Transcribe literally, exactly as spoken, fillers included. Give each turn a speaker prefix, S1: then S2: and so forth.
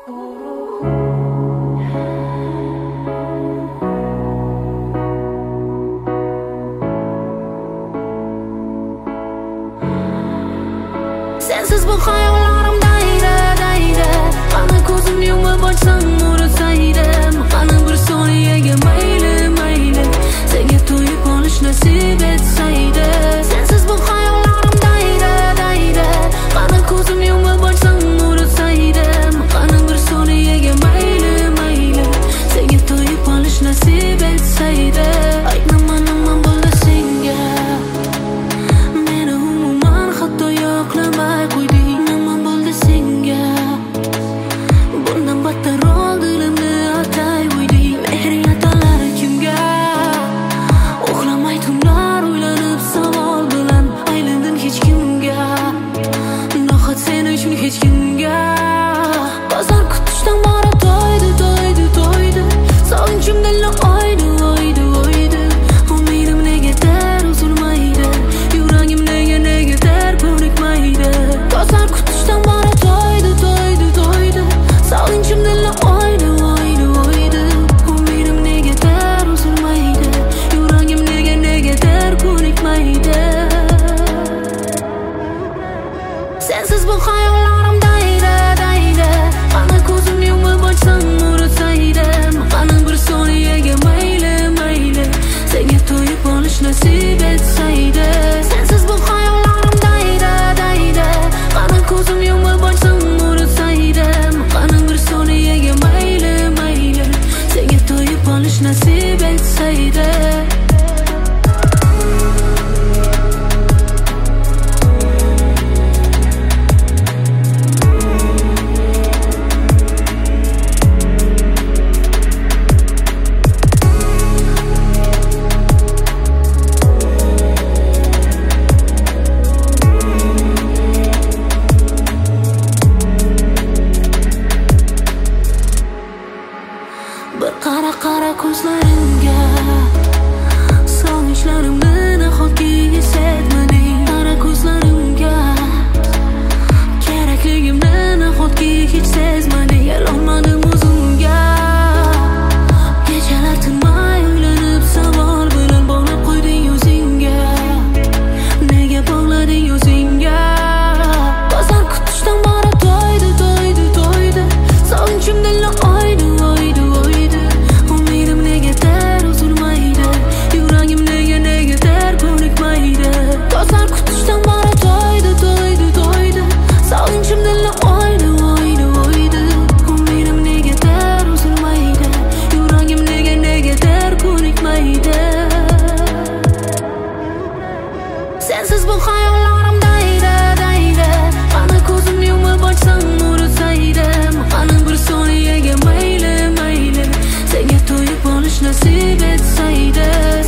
S1: Sensiz bu hayollarim daydi, daydi. Qani ko'zimni yumib ochsam nuri saydim. Qani bir soniyega mayli, mayli senga to'yib olish nasib etsaydi. Sensiz bu hayollarim daydi, daydi. Qani ko'zimni yumib ochsam nuri saydim. Qani bir soniyega mayli, mayli senga to'yib olish nasib etsaydi. Aytnama nima bo'ldi senga? Meni umuman hatto yo'qlamay qo'yding. Nima bo'ldi senga? Bundan battar ol dilimni atay qo'yding. Mehring atalari kimga? Uxlamay tunlar o'ylanib savol bilan aylandim hech kimga. Nohaq sen uchun hech kimga. Bozor kutishdan bora to'ydi, to'ydi, to'ydi. Sog'inchim dilni oydi, oydi, oydi. Umidim negadir uzilmaydi. Yuragim nega, negadir ko'nikmaydi. Bozor kutishdan bora to'ydi, to'ydi, to'ydi. Sog'inchim dilni oydi, oydi, oydi. Umidim negadir uzilmaydi. Yuragim nega, negadir ko'nikmaydi. Sensiz bu hayollarim daydi, daydi. Qani ko'zimni yumib ochsam nuri saydim. Qani bir soniyega mayli, mayli senga to'yib olish nasib etsaydi. Sensiz bu hayollarim daydi, daydi. Qani ko'zimni yumib ochsam nuri saydim. Qani bir soniyega mayli, mayli senga to'yib olish nasib etsaydi. Bir qara qara ko'zlarimga, sog'inchlarimni nahotki his etmading. Qara ko'zlarimga, kerakligimni nahotki hech sezmading. Yalolmadim o'zimga, kechalar tinmay o'ylanib savol bilan bog'lab qo'yding o'zingga. Nega bog'lading o'zingga? Bozor kutishdan bora to'ydi, to'ydi, to'ydi. Sog'inchim dilni oydi, oydi, oydi. Umidim negadir uzilmaydi. Yuragim nega, negadir ko'nikmaydi. Bozor kutishdan bora to'ydi, to'ydi, to'ydi. Sog'inchim dilni oydi, oydi, oydi. Umidim negadir uzilmaydi. Yuragim nega, negadir ko'nikmaydi. Sensiz bu hayollarim daydi, daydi. Qani ko'zimni yumib ochsam nuri saydim. Qani bir soniyega mayli, mayli senga to'yib olish nasib etsaydi.